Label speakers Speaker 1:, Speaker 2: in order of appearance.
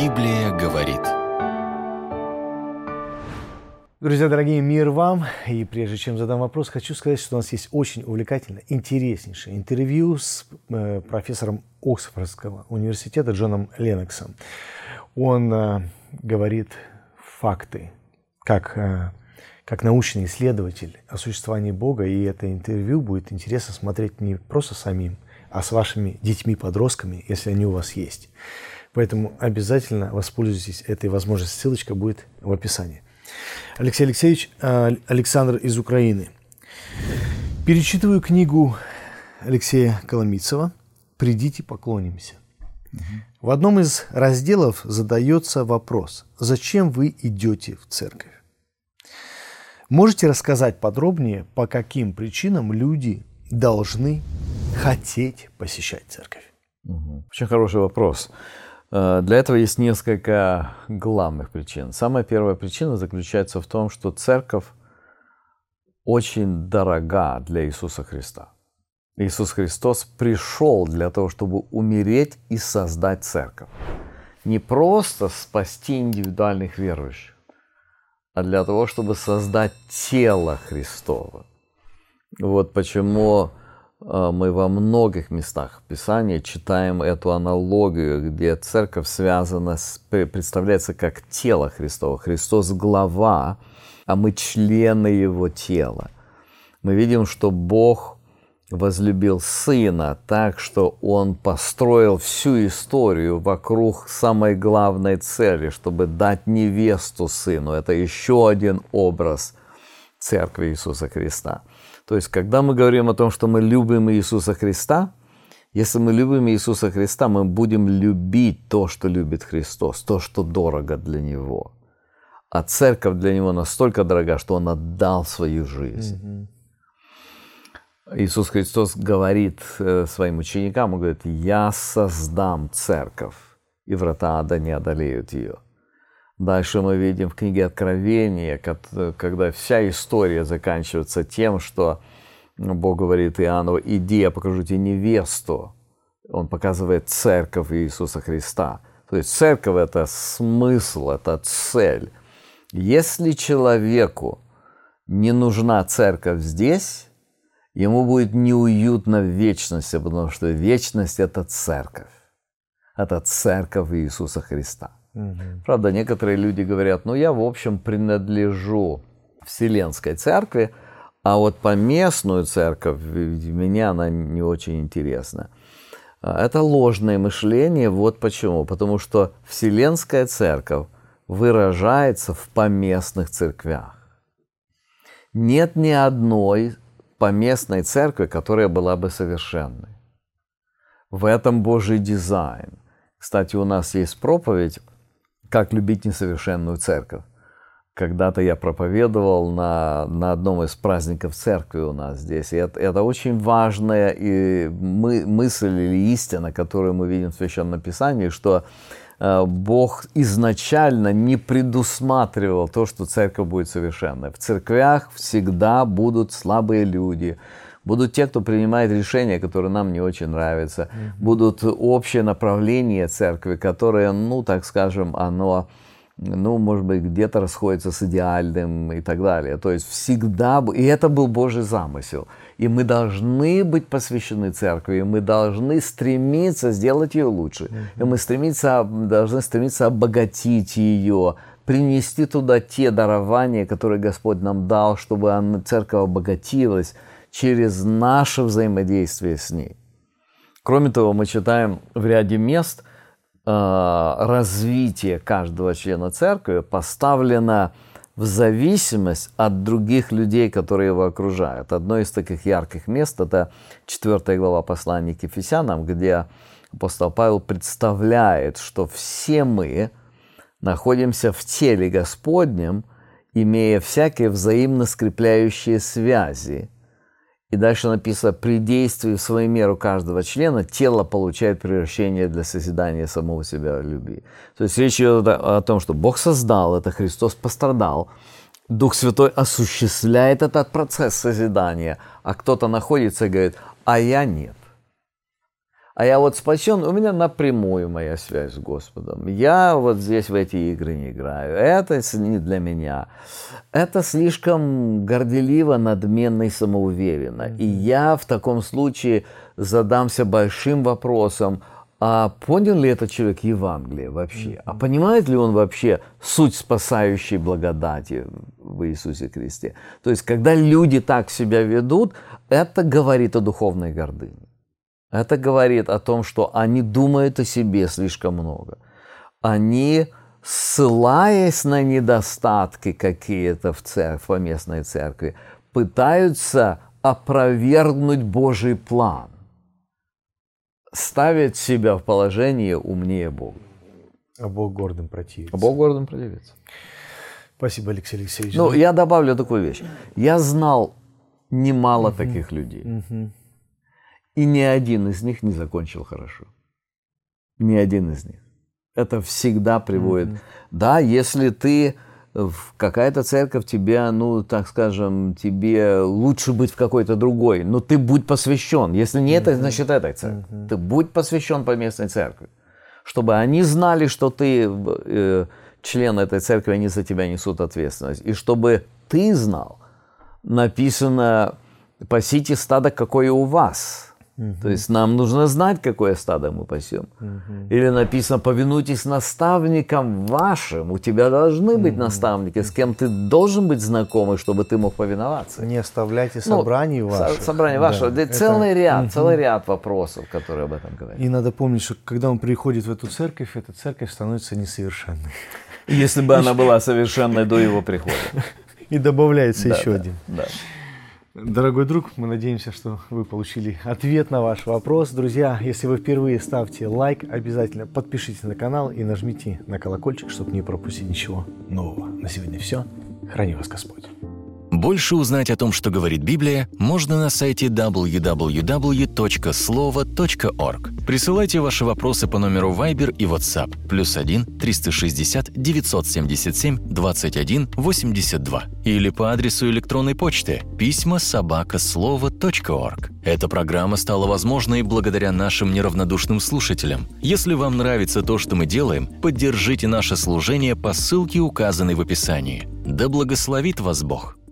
Speaker 1: Библия говорит.
Speaker 2: Друзья дорогие, мир вам. И прежде чем задам вопрос, хочу сказать, что у нас есть очень увлекательное, интереснейшее интервью с профессором Оксфордского университета Джоном Ленноксом. Он говорит факты, как научный исследователь о существовании Бога. И это интервью будет интересно смотреть не просто самим, а с вашими детьми-подростками, если они у вас есть. Поэтому обязательно воспользуйтесь этой возможностью. Ссылочка будет в описании. Алексей Алексеевич, Александр из Украины. Перечитываю книгу Алексея Коломийцева «Придите, поклонимся». В одном из разделов задается вопрос: зачем вы идете в церковь? Можете рассказать подробнее, по каким причинам люди должны хотеть посещать церковь?
Speaker 3: Очень хороший вопрос. Для этого есть несколько главных причин. Самая первая причина заключается в том, что церковь очень дорога для Иисуса Христа. Иисус Христос пришел для того, чтобы умереть и создать церковь. Не просто спасти индивидуальных верующих, а для того, чтобы создать тело Христово. Вот почему мы во многих местах Писания читаем эту аналогию, где церковь представляется как тело Христово. Христос – глава, а мы члены Его тела. Мы видим, что Бог возлюбил Сына так, что Он построил всю историю вокруг самой главной цели, чтобы дать невесту Сыну. Это еще один образ Церкви Иисуса Христа. То есть, когда мы говорим о том, что мы любим Иисуса Христа, если мы любим Иисуса Христа, мы будем любить то, что любит Христос, то, что дорого для Него. А церковь для Него настолько дорога, что Он отдал свою жизнь. Иисус Христос говорит своим ученикам, Он говорит: «Я создам церковь, и врата ада не одолеют ее». Дальше мы видим в книге Откровения, когда вся история заканчивается тем, что Бог говорит Иоанну: «Иди, я покажу тебе невесту». Он показывает церковь Иисуса Христа. То есть церковь – это смысл, это цель. Если человеку не нужна церковь здесь, ему будет неуютно в вечности, потому что вечность – это церковь. Это церковь Иисуса Христа. Правда, некоторые люди говорят: я, в общем, принадлежу Вселенской Церкви, а вот поместную церковь, меня она не очень интересна. Это ложное мышление. Вот почему. Потому что Вселенская Церковь выражается в поместных церквях. Нет ни одной поместной церкви, которая была бы совершенной. В этом Божий дизайн. Кстати, у нас есть проповедь «Как любить несовершенную церковь». Когда-то я проповедовал на одном из праздников церкви у нас здесь. И это очень важная мысль или истина, которую мы видим в Священном Писании, что Бог изначально не предусматривал то, что церковь будет совершенной. В церквях всегда будут слабые люди, будут те, кто принимает решения, которые нам не очень нравятся. Будут общее направление церкви, которое, так скажем, оно, может быть, где-то расходится с идеальным и так далее. То есть всегда, и это был Божий замысел. И мы должны быть посвящены церкви, и мы должны стремиться сделать ее лучше. И мы должны стремиться обогатить ее, принести туда те дарования, которые Господь нам дал, чтобы церковь обогатилась через наше взаимодействие с ней. Кроме того, мы читаем в ряде мест, развитие каждого члена церкви поставлено в зависимость от других людей, которые его окружают. Одно из таких ярких мест – это 4 глава послания к Ефесянам, где апостол Павел представляет, что все мы находимся в теле Господнем, имея всякие взаимно скрепляющие связи. И дальше написано: при действии в свою меру каждого члена тело получает превращение для созидания самого себя в любви. То есть речь идет о том, что Бог создал это, Христос пострадал, Дух Святой осуществляет этот процесс созидания, а кто-то находится и говорит: а я нет. А я вот спасен, у меня напрямую моя связь с Господом. Я вот здесь в эти игры не играю. Это не для меня. Это слишком горделиво, надменно и самоуверенно. И я в таком случае задамся большим вопросом, а понял ли этот человек Евангелие вообще? А понимает ли он вообще суть спасающей благодати в Иисусе Христе? То есть, когда люди так себя ведут, это говорит о духовной гордыне. Это говорит о том, что они думают о себе слишком много. Они, ссылаясь на недостатки какие-то в поместной церкви, пытаются опровергнуть Божий план. Ставят себя в положение умнее Бога.
Speaker 2: А Бог гордым противится.
Speaker 3: А Бог гордым противится.
Speaker 2: Спасибо, Алексей Алексеевич.
Speaker 3: Ну, я добавлю такую вещь. Я знал немало таких людей. И ни один из них не закончил хорошо. Ни один из них. Это всегда приводит... Да, если ты... Какая-то церковь тебе, ну, так скажем, тебе лучше быть в какой-то другой. Но ты будь посвящен. Если не это, значит этой церкви. Ты будь посвящен поместной церкви. Чтобы они знали, что ты член этой церкви, они за тебя несут ответственность. И чтобы ты знал, написано, пасите стадо, какое у вас. То есть нам нужно знать, какое стадо мы пасем. Или написано, повинуйтесь наставникам вашим. У тебя должны быть наставники, с кем ты должен быть знакомый, чтобы ты мог повиноваться.
Speaker 2: Не оставляйте собраний ваших.
Speaker 3: Собрание ваше. Да, целый ряд вопросов, которые об этом говорят.
Speaker 2: И надо помнить, что когда он приходит в эту церковь, эта церковь становится несовершенной.
Speaker 3: Если бы она была совершенной до его прихода.
Speaker 2: И добавляется еще один.
Speaker 3: Да.
Speaker 2: Дорогой друг, мы надеемся, что вы получили ответ на ваш вопрос. Друзья, если вы впервые, ставьте лайк, обязательно подпишитесь на канал и нажмите на колокольчик, чтобы не пропустить ничего нового. На сегодня все. Храни вас Господь.
Speaker 1: Больше узнать о том, что говорит Библия, можно на сайте www.slovo.org. Присылайте ваши вопросы по номеру Viber и WhatsApp +1 360 977 21 82 или по адресу электронной почты pisma@slovo.org. Эта программа стала возможной благодаря нашим неравнодушным слушателям. Если вам нравится то, что мы делаем, поддержите наше служение по ссылке, указанной в описании. Да благословит вас Бог!